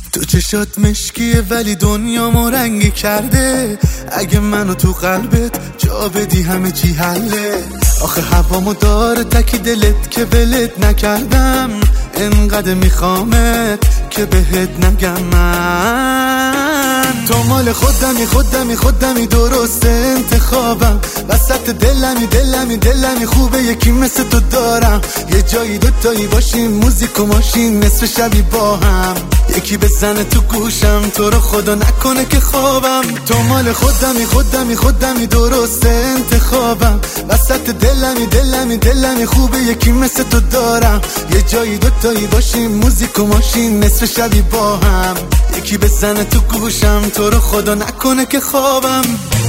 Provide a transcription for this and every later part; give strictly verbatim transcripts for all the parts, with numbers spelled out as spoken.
تو چشات مشکیه ولی دنیامو رنگی کرده. اگه منو تو قلبت جا بدی همه چی حله. آخه هوامو داره تکی دلت که ولت نکردم. انقدر میخوامت که بهت نگم من. تو مال خودمی خودمی خودمی درست انتخابم. وسط دلمی دلمی دلمی خوبه یکی مثل تو دارم. یه جایی دوتایی باشیم موزیک و ماشین نصف شبی با هم. یکی بزنه تو گوشم تو رو خدا نکنه که خوابم. تو مال خودمی خودمی خودمی درست انتخابم. وسط دلمی دلمی دلمی خوبه یکی مثل تو دارم. یه جایی دوتایی باشیم موزیک و ماشین نصف شبی با هم. یکی بزنه تو گوشم تو رو خدا نکنه که خوابم.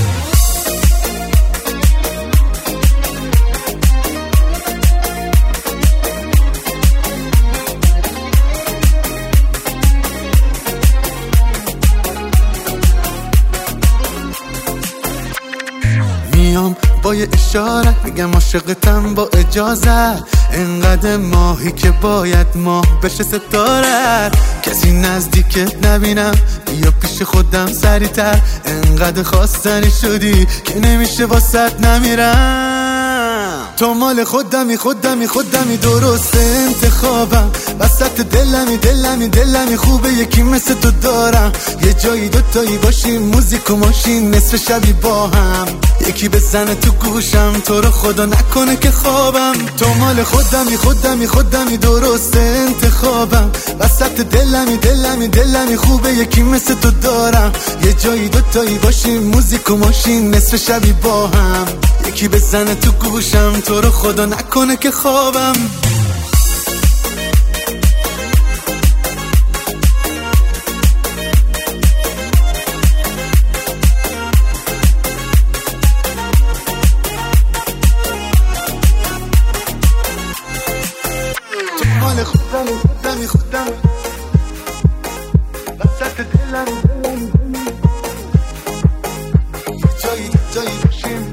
میام با یه اشاره بگم عاشقتم با اجازه. انقدر ماهی که باید ماه بشه ستاره. کسی نزدیکت نبینم بیا پیش خودم سریعتر. انقدر خواستنی شدی که نمیشه واسط نمیرم. تو مال خودمی خودمی خودمی درست انتخابم. وسط دلمی دلمی دلمی خوبه یکی مثل تو دارم. یه جایی دوتایی باشیم موزیک و ماشین نصف شبی با هم. یکی بزنه تو گوشم تو رو خدا نکنه که خوابم. تو مال خودمی خودمی خودمی درست انتخابم. وسط دلمی دلمی دلمی خوبه یکی مثل تو دارم. یه جایی دوتایی باشیم موزیک و ماشین نصف شبی با هم. یکی بزنه تو گوشم تو رو خدا نکنه که خوابم. مال خودمی خودمی خودمی وسط دلمی دلمی جایی جایی باشیم.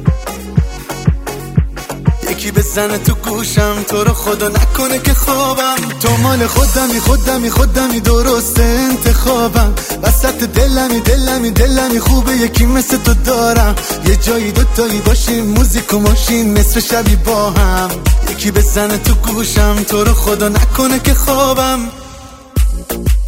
یکی بزنه تو گوشم تو رو خدا نکنه که خوابم. تو مال خودمی خودمی خودمی درست انتخابم. وسط دلمی دلمی دلمی خوبه یکی مثل تو دارم. یه جایی دوتایی باشیم موزیک و ماشین نصف شبی با هم. یکی بزنه تو گوشم تو رو خدا نکنه که خوابم.